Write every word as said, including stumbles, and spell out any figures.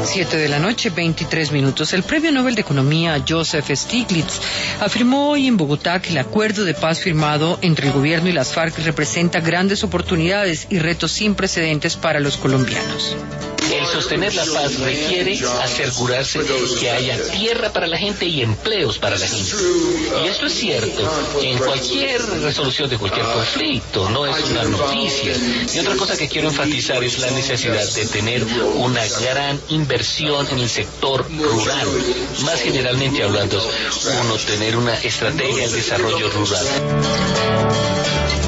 Siete de la noche, veintitrés minutos. El Premio Nobel de Economía Joseph Stiglitz afirmó hoy en Bogotá que el acuerdo de paz firmado entre el gobierno y las FARC representa grandes oportunidades y retos sin precedentes para los colombianos. El sostener la paz requiere asegurarse que haya tierra para la gente y empleos para la gente. Y esto es cierto que en cualquier resolución de cualquier conflicto, no es una noticia. Y otra cosa que quiero enfatizar es la necesidad de tener una gran inversión en el sector rural. Más generalmente hablando, uno tener una estrategia de desarrollo rural.